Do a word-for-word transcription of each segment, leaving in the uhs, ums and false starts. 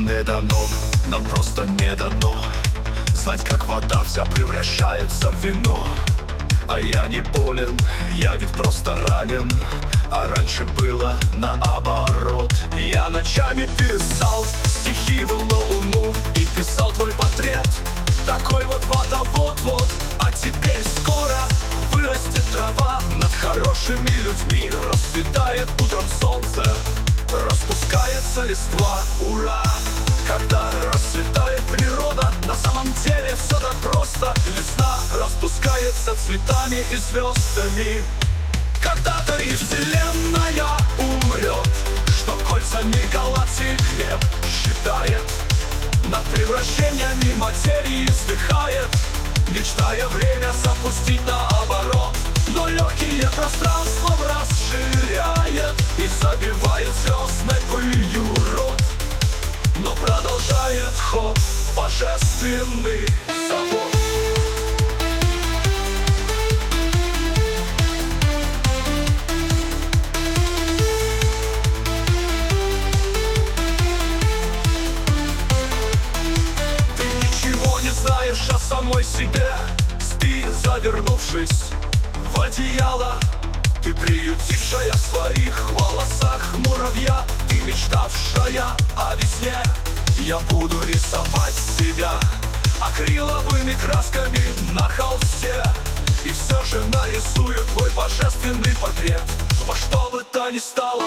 не дано, нам просто не дано знать, как вода вся превращается в вино. А я не болен, я ведь просто ранен, а раньше было наоборот. Я ночами писал стихи в луну и писал твой портрет. Такой вот водовод, вот, а теперь скоро вырастет трава над хорошими людьми. Расцветает утром солнце, распускается листва, ура! Когда расцветает природа, на самом деле все так просто. Весна распускается цветами и звездами. Когда-то и вселенная умрет, что кольцами галактик хлеб считает. Над превращениями материи вздыхает, мечтая время запустить наоборот. Но легкие пространства расширяет и забивает звездной пылью рот. Но продолжает ход божественный завод. Ты ничего не знаешь о самой себе. Спи, завернувшись в одеяло. Ты приютившая в своих волосах муравья. Ты мечтавшая о весне. Я буду рисовать себя акриловыми красками на холсте. И все же нарисую твой божественный портрет во что бы то ни стало.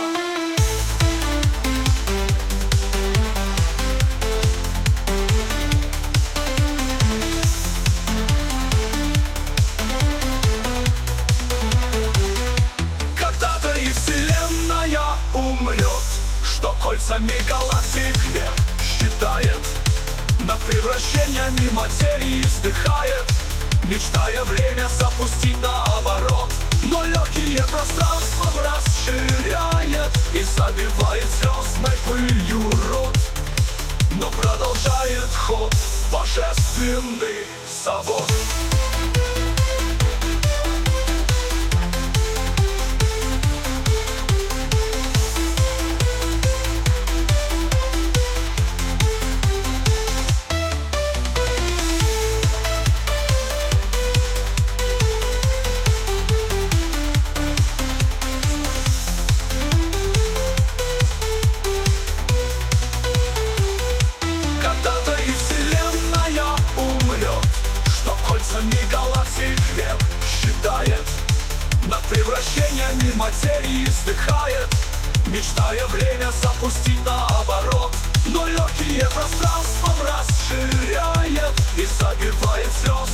Когда-то и вселенная умрет, что кольцами галактик хлеб считает. Над превращениями материи вздыхает, мечтая время запустить наоборот. Но легкие пространства расширяет и забивает звездной пылью рот. Но продолжает ход божественный завод. Галактик хлеб считает, над превращениями материи вздыхает, мечтая время запустить наоборот. Но легкие пространства расширяет и забивает звезд